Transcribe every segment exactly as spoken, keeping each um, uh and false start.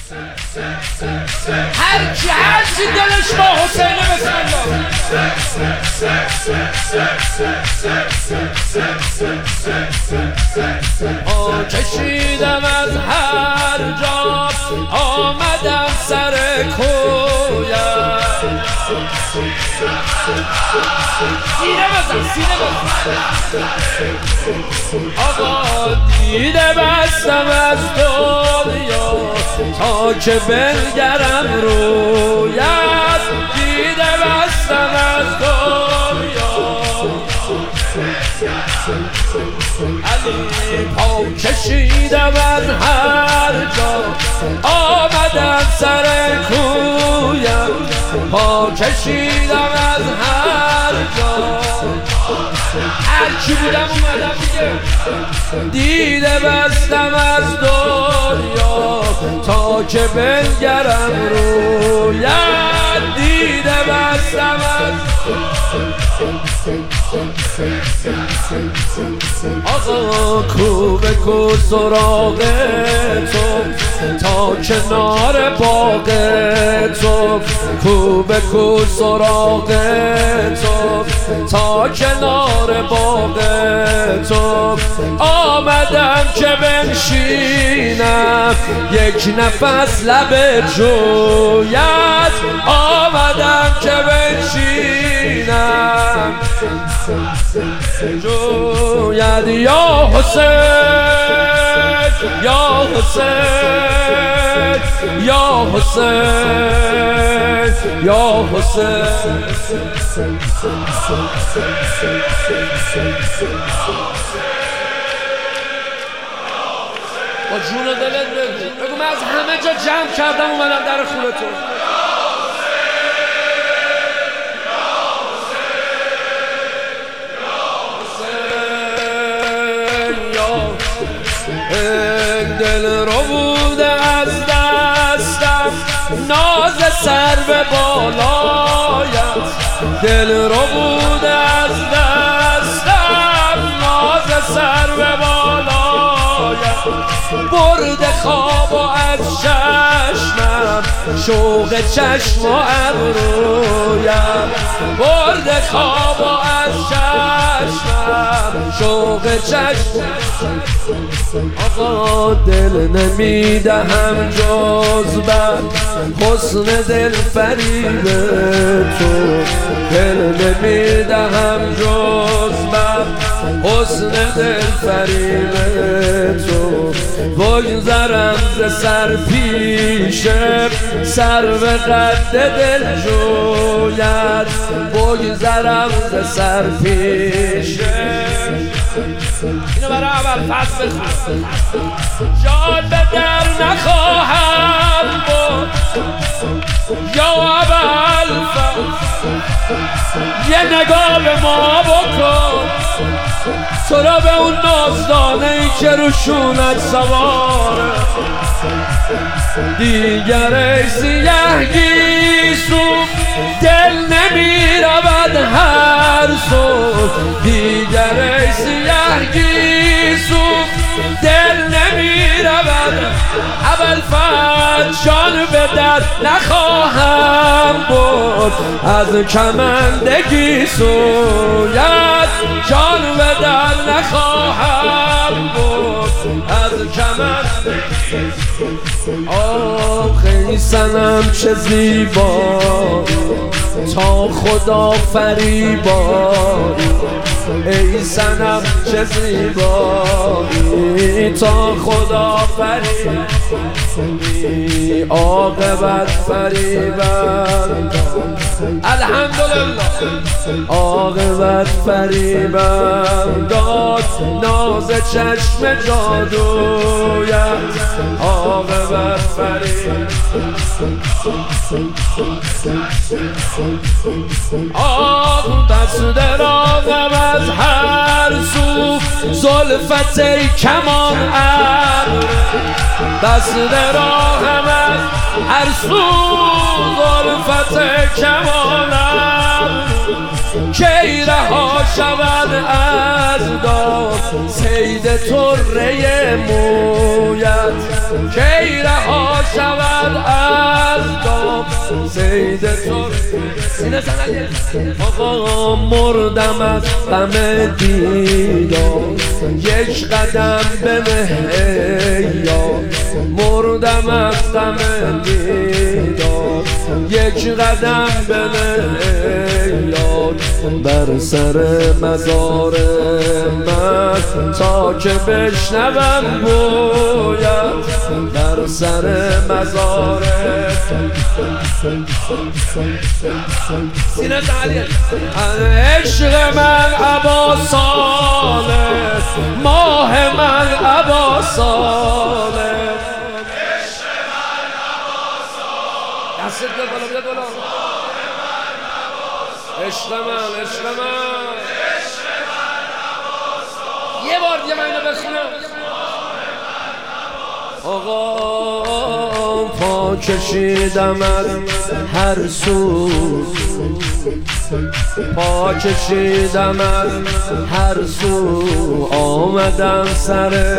هر کی هر چی دلش با حسینه بسم الله. آه کشیدم از هر جا آمدم سر کویم. سینه بزن سینه بزن آقا دیده بستم از دنیا تا که بنگرم رویت. دیده بستم از دنیا علی پا کشیدم از هر جا آمدم سر کویم. پا کشیدم از هر جا هر کی بودم اومدم دیگه. دیده بستم از دنیا تا که بنگرم رویت. دیده بستم از آقا کو به کو سراغ تو تا کنار باغ تو. کو به کو سراغ تو تا کنار باغ تو. آمدم که بنشینم یک نفس لب جویت. آمدم که بنشینم جوید یا حسین یا حسین یا حسین یا حسین. با جون و دلت بگو بگو من از همه جا جمع کردم اومدم در خونه تو. دل رو بوده از دستم ناز سر به بالایم. دل رو بوده از دستم ناز سر به بالایم. برده خواب و از چشمم شوق چشم و ابرویم. برده خواب و از چشمم شوق چشم. آقا دل نمیدهم جز بر حسن دل فریب تو. دل نمیدهم جز بر حسن دل فریب تو. بگذرم ز سر پیشه سر به قد دل جوید. بگذرم ز سر پیشه اینو برای اول فصل بخون. جان به در نخواهم بود یا اول فصل. یه نگاه به ما بکن تو را به اون نازدانه ای که رو شونت سواره. دیگر ای سیه گیسو دل نمی رود هر سو. دیگر ای سیه گیسو دل نمی رود اول فرد. جان به در نخواهم بود از کمندگی سویت. جان به در نخواهم بود از کمندگی. آخ ای صنم چه زیبا تا خدا فریبایی. ای صنم چه زیبایی تا خدا فریبایی. عاقبت فریبم الحمدلله. عاقبت فریبم داد ناز چشم جادویت. عاقبت فریبم آه دست دراغم از هر سو زلفت ای کمان ابر. دست دراغم از هر سو زلفت کمان ابر. کی رها شود از دام صید طره مویت کی رها شود از دام صید طره سینه زنه آقا مردم از غم دیدار یک قدم به مهیا مردم از غم دیدار یک قدم به مهیا بر سر مزار من تا که بشنوم بوید بر سر مزار سینه تعلیه عشق من عباسانه ماه من عباسانه عشق من عباسانه دستت بیاد بالا بیاد بالا عشق من عشق من یه بار دیگه من اینو بخونم آقا پا کشیدم از هر سو پا کشیدم از هر سو آمدم سر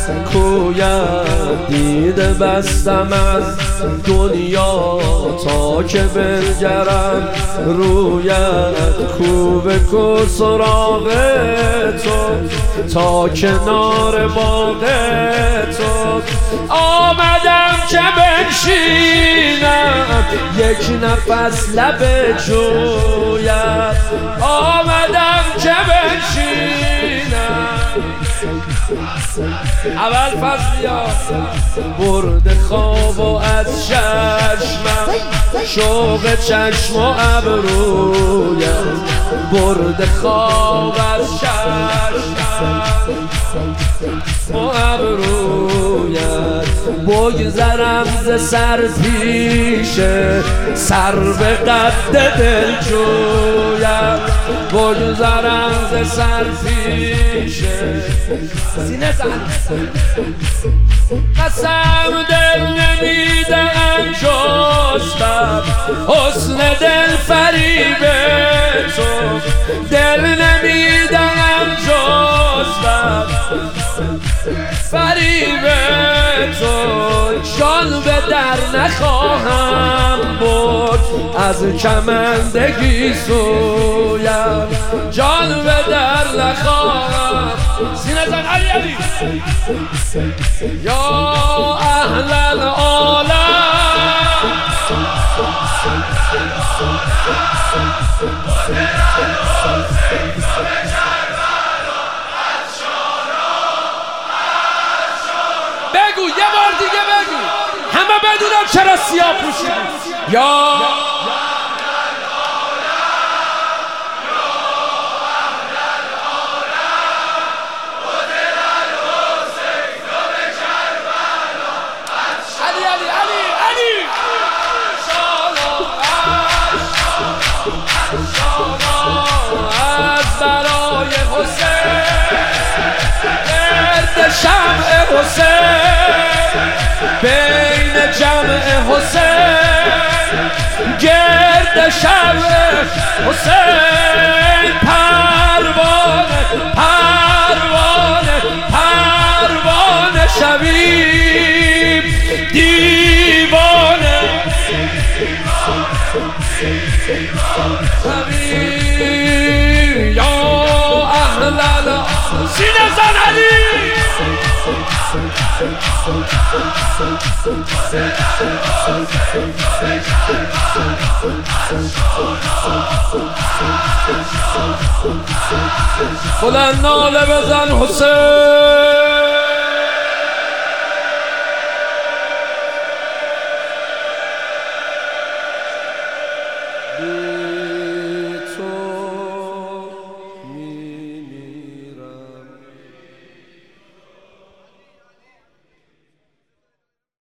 کویت دیده بستم از دنیا تا که بنگرم رویت کو به کو سراغ تو تا کنار باغ تو آمدم که بنشینم یک نفس لب جویت آمدم که بنشینم اول فصلیات برد خواب و از چشمم شوق چشم و ابرویت برد خواب از چشمم و ابرویت بگذرم ز سر پیشه سر به قد دل جویت بگذرم ز سر پیشه سینه زن قسم دل نمیدم جستم حسن دل فریب تو دل نمیدم جستم فریب تو جان به در نخواهم برد از کمندگی سویم جان به در نخواهم سینه زن علی علی یا اهل العالم بگو یه بار دیگه بگو همه بدونم چرا سیاه پوشیدی یا علی علی علی علی از برای حسین گرد شمع حسین بین جمع حسین گرد شمع حسین پروانه پروانه پروانه شویم دیوانه شویم یا اهل سینه زن علی بلند ناله بزن حسین